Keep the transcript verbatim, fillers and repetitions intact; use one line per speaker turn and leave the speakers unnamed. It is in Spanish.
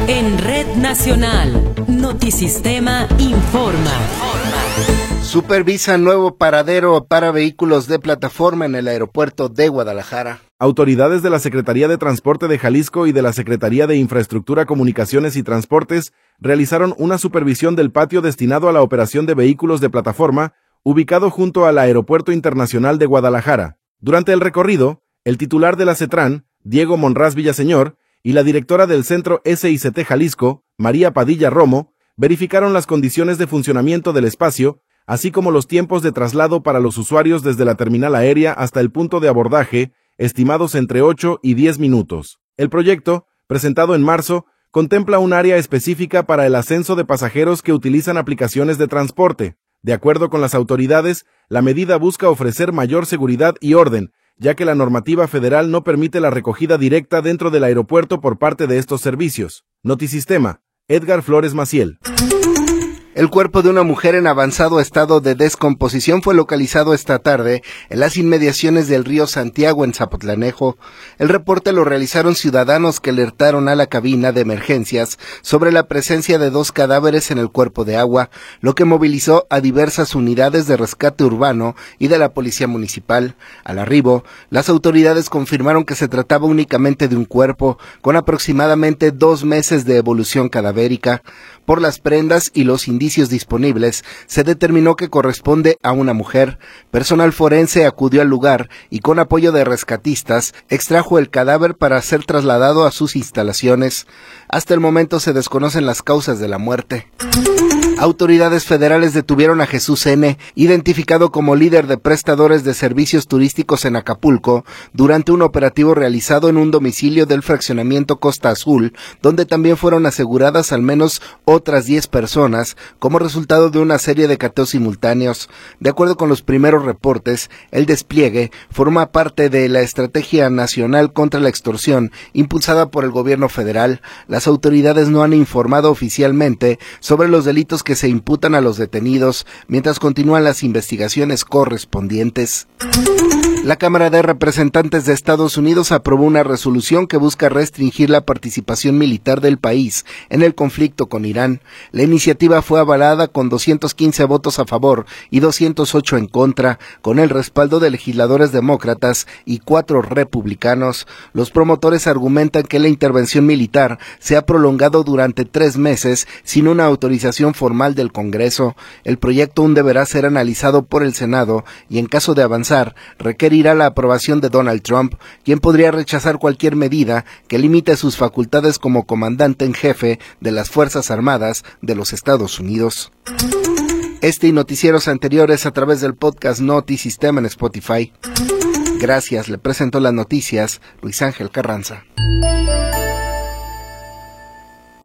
En Red Nacional, Notisistema informa.
Supervisa nuevo paradero para vehículos de plataforma en el aeropuerto de Guadalajara.
Autoridades de la Secretaría de Transporte de Jalisco y de la Secretaría de Infraestructura, Comunicaciones y Transportes realizaron una supervisión del patio destinado a la operación de vehículos de plataforma, ubicado junto al Aeropuerto Internacional de Guadalajara. Durante el recorrido, el titular de la CETRAN, Diego Monraz Villaseñor, y la directora del Centro S I C T Jalisco, María Padilla Romo, verificaron las condiciones de funcionamiento del espacio, así como los tiempos de traslado para los usuarios desde la terminal aérea hasta el punto de abordaje, estimados entre ocho y diez minutos. El proyecto, presentado en marzo, contempla un área específica para el ascenso de pasajeros que utilizan aplicaciones de transporte. De acuerdo con las autoridades, la medida busca ofrecer mayor seguridad y orden, ya que la normativa federal no permite la recogida directa dentro del aeropuerto por parte de estos servicios. Notisistema, Edgar Flores Maciel.
El cuerpo de una mujer en avanzado estado de descomposición fue localizado esta tarde en las inmediaciones del río Santiago en Zapotlanejo. El reporte lo realizaron ciudadanos que alertaron a la cabina de emergencias sobre la presencia de dos cadáveres en el cuerpo de agua, lo que movilizó a diversas unidades de rescate urbano y de la policía municipal. Al arribo, las autoridades confirmaron que se trataba únicamente de un cuerpo con aproximadamente dos meses de evolución cadavérica. Por las prendas y los indicios disponibles, se determinó que corresponde a una mujer. Personal forense acudió al lugar y con apoyo de rescatistas extrajo el cadáver para ser trasladado a sus instalaciones. Hasta el momento se desconocen las causas de la muerte. Autoridades federales detuvieron a Jesús N., identificado como líder de prestadores de servicios turísticos en Acapulco, durante un operativo realizado en un domicilio del fraccionamiento Costa Azul, donde también fueron aseguradas al menos otras diez personas, como resultado de una serie de cateos simultáneos. De acuerdo con los primeros reportes, el despliegue forma parte de la Estrategia Nacional contra la Extorsión, impulsada por el gobierno federal. Las autoridades no han informado oficialmente sobre los delitos que que se imputan a los detenidos, mientras continúan las investigaciones correspondientes. La Cámara de Representantes de Estados Unidos aprobó una resolución que busca restringir la participación militar del país en el conflicto con Irán. La iniciativa fue avalada con doscientos quince votos a favor y doscientos ocho en contra, con el respaldo de legisladores demócratas y cuatro republicanos. Los promotores argumentan que la intervención militar se ha prolongado durante tres meses sin una autorización formal del Congreso. El proyecto aún deberá ser analizado por el Senado y, en caso de avanzar, requerirá la aprobación de Donald Trump, quien podría rechazar cualquier medida que limite sus facultades como comandante en jefe de las Fuerzas Armadas de los Estados Unidos. Este y noticieros anteriores a través del podcast Notisistema en Spotify. Gracias, le presento las noticias Luis Ángel Carranza.